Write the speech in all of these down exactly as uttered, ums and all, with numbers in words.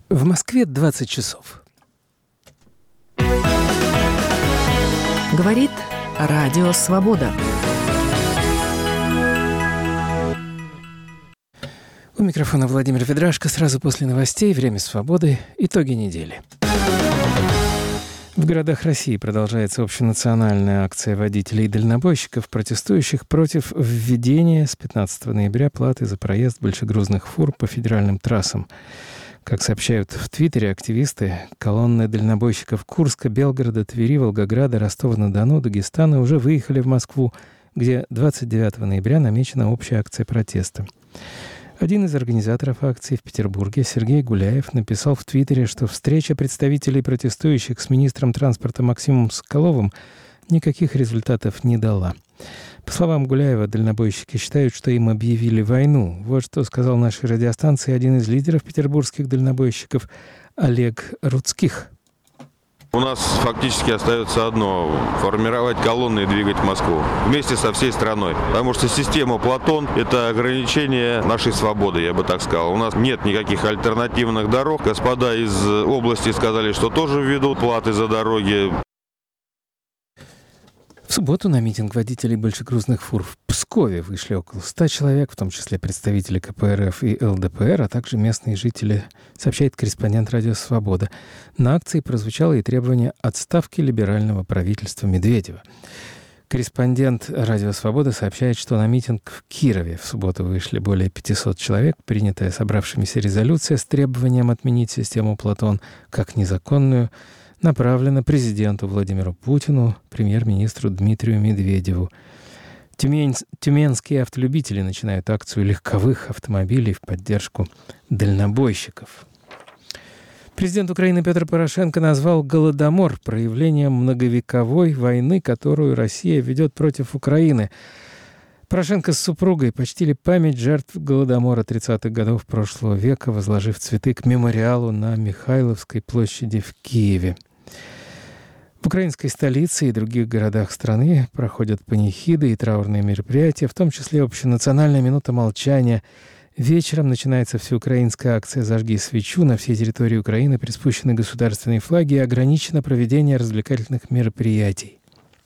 В Москве двадцать часов. Говорит Радио Свобода. У микрофона Владимир Ведрашко. Сразу после новостей «Время свободы». Итоги недели. В городах России продолжается общенациональная акция водителей и дальнобойщиков, протестующих против введения с пятнадцатого ноября платы за проезд большегрузных фур по федеральным трассам. Как сообщают в Твиттере активисты, колонны дальнобойщиков Курска, Белгорода, Твери, Волгограда, Ростова-на-Дону, Дагестана уже выехали в Москву, где двадцать девятого ноября намечена общая акция протеста. Один из организаторов акции в Петербурге, Сергей Гуляев, написал в Твиттере, что встреча представителей протестующих с министром транспорта Максимом Соколовым никаких результатов не дала. По словам Гуляева, дальнобойщики считают, что им объявили войну. Вот что сказал нашей радиостанции один из лидеров петербургских дальнобойщиков Олег Рудских. У нас фактически остается одно – формировать колонны и двигать Москву вместе со всей страной. Потому что система «Платон» – это ограничение нашей свободы, я бы так сказал. У нас нет никаких альтернативных дорог. Господа из области сказали, что тоже введут платы за дороги. В субботу на митинг водителей большегрузных фур в Пскове вышли около ста человек, в том числе представители ка пэ эр эф и эл дэ пэ эр, а также местные жители, сообщает корреспондент «Радио Свобода». На акции прозвучало и требование отставки либерального правительства Медведева. Корреспондент «Радио Свобода» сообщает, что на митинг в Кирове в субботу вышли более пятисот человек. Принятая собравшимися резолюция с требованием отменить систему «Платон» как незаконную направлена президенту Владимиру Путину, премьер-министру Дмитрию Медведеву. Тюмень, тюменские автолюбители начинают акцию легковых автомобилей в поддержку дальнобойщиков. Президент Украины Петр Порошенко назвал Голодомор проявлением многовековой войны, которую Россия ведет против Украины. Порошенко с супругой почтили память жертв Голодомора тридцатых годов прошлого века, возложив цветы к мемориалу на Михайловской площади в Киеве. В украинской столице и других городах страны проходят панихиды и траурные мероприятия, в том числе общенациональная минута молчания. Вечером начинается всеукраинская акция «Зажги свечу». На всей территории Украины приспущены государственные флаги и ограничено проведение развлекательных мероприятий.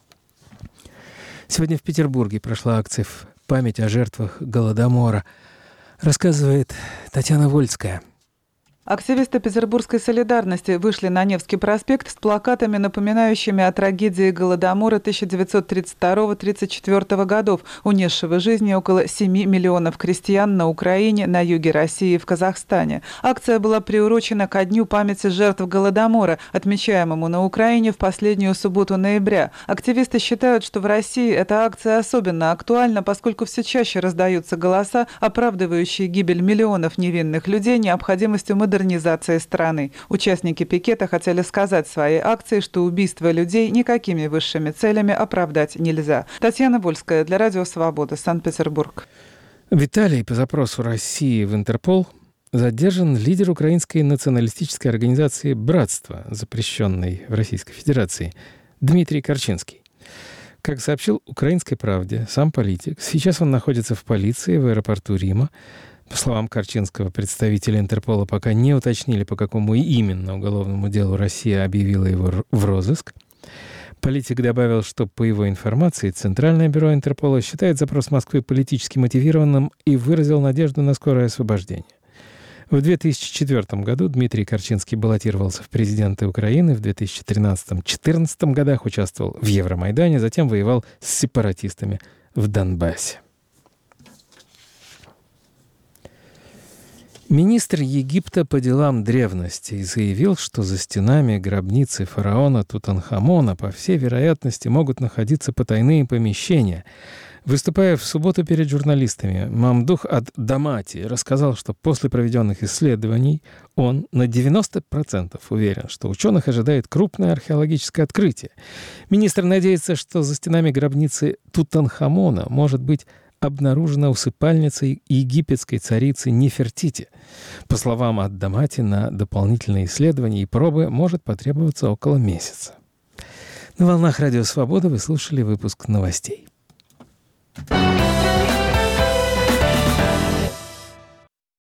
Сегодня в Петербурге прошла акция в память о жертвах Голодомора. Рассказывает Татьяна Вольская. Активисты Петербургской солидарности вышли на Невский проспект с плакатами, напоминающими о трагедии Голодомора тысяча девятьсот тридцать второго — тридцать четвёртого годов, унесшего жизни около семи миллионов крестьян на Украине, на юге России и в Казахстане. Акция была приурочена ко Дню памяти жертв Голодомора, отмечаемому на Украине в последнюю субботу ноября. Активисты считают, что в России эта акция особенно актуальна, поскольку все чаще раздаются голоса, оправдывающие гибель миллионов невинных людей необходимостью модернизации модернизации страны. Участники пикета хотели сказать в своей акции, что убийство людей никакими высшими целями оправдать нельзя. Татьяна Вольская для Радио Свобода, Санкт-Петербург. В Италии по запросу России в Интерпол задержан лидер украинской националистической организации «Братство», запрещенной в Российской Федерации, Дмитрий Корчинский. Как сообщил «Украинской правде» сам политик, сейчас он находится в полиции в аэропорту Рима. По словам Корчинского, представители Интерпола пока не уточнили, по какому именно уголовному делу Россия объявила его в розыск. Политик добавил, что, по его информации, Центральное бюро Интерпола считает запрос Москвы политически мотивированным и выразил надежду на скорое освобождение. В две тысячи четвёртом году Дмитрий Корчинский баллотировался в президенты Украины, в две тысячи тринадцатом — две тысячи четырнадцатом годах участвовал в Евромайдане, затем воевал с сепаратистами в Донбассе. Министр Египта по делам древностей заявил, что за стенами гробницы фараона Тутанхамона, по всей вероятности, могут находиться потайные помещения. Выступая в субботу перед журналистами, Мамдух ад-Дамати рассказал, что после проведенных исследований он на девяносто процентов уверен, что ученых ожидает крупное археологическое открытие. Министр надеется, что за стенами гробницы Тутанхамона может быть обнаружена усыпальница египетской царицы Нефертити. По словам ад-Дамати, на дополнительные исследования и пробы может потребоваться около месяца. На волнах Радио Свобода вы слушали выпуск новостей.